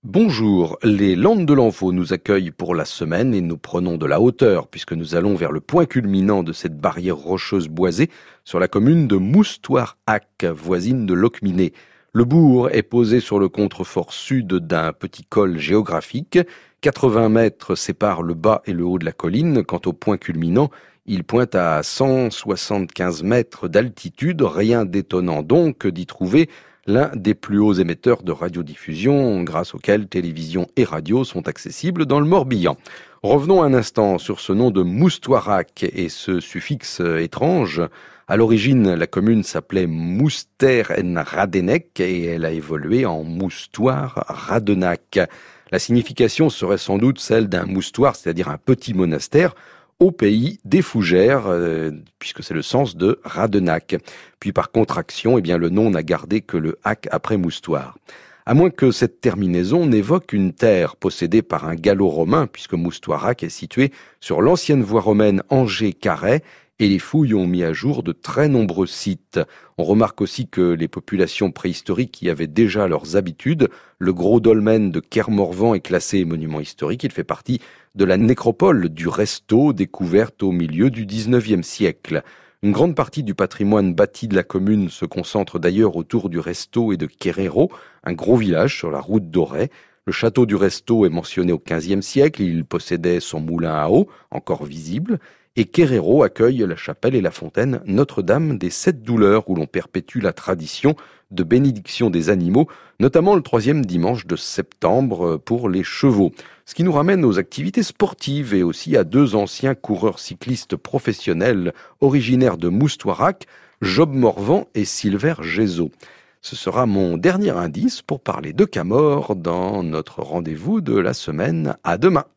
Bonjour, les Landes de l'Enfaux nous accueillent pour la semaine et nous prenons de la hauteur puisque nous allons vers le point culminant de cette barrière rocheuse boisée sur la commune de Moustoir-Ac, voisine de Locminé. Le bourg est posé sur le contrefort sud d'un petit col géographique. 80 mètres séparent le bas et le haut de la colline. Quant au point culminant, il pointe à 175 mètres d'altitude. Rien d'étonnant donc d'y trouver l'un des plus hauts émetteurs de radiodiffusion grâce auquel télévision et radio sont accessibles dans le Morbihan. Revenons un instant sur ce nom de Moustoirac et ce suffixe étrange. À l'origine, la commune s'appelait Mouster en Radenek et elle a évolué en Moustoir Radenac. La signification serait sans doute celle d'un moustoir, c'est-à-dire un petit monastère, au pays des Fougères, puisque c'est le sens de Radenac. Puis par contraction, le nom n'a gardé que le hac après moustoir. À moins que cette terminaison n'évoque une terre possédée par un gallo-romain, puisque Moustoirac est situé sur l'ancienne voie romaine Angers-Carhaix, et les fouilles ont mis à jour de très nombreux sites. On remarque aussi que les populations préhistoriques y avaient déjà leurs habitudes. Le gros dolmen de Kermorvan est classé monument historique. Il fait partie de la nécropole du Restaud, découverte au milieu du XIXe siècle. Une grande partie du patrimoine bâti de la commune se concentre d'ailleurs autour du Restaud et de Querero, un gros village sur la route d'Auray. Le château du Restaud est mentionné au XVe siècle. Il possédait son moulin à eau, encore visible. Et Querero accueille la chapelle et la fontaine Notre-Dame des Sept Douleurs, où l'on perpétue la tradition de bénédiction des animaux, notamment le 3e dimanche de septembre pour les chevaux. Ce qui nous ramène aux activités sportives et aussi à 2 anciens coureurs cyclistes professionnels originaires de Moustoirac, Job Morvan et Silver Gézot. Ce sera mon dernier indice pour parler de Camors dans notre rendez-vous de la semaine. À demain.